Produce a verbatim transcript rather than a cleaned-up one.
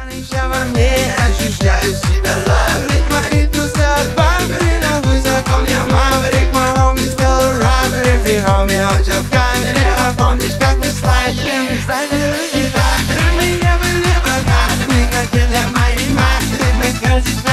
Я во мне ощущаю себя лав. Ведь мои друзья бамбри, на высоком я маврик. Мой homie still rock, рифи homie, он же в камере. А помнишь, как мы слайдили, мы слайдили гитары. Мы не были богаты, мы хотели моей матери. Мы скажем,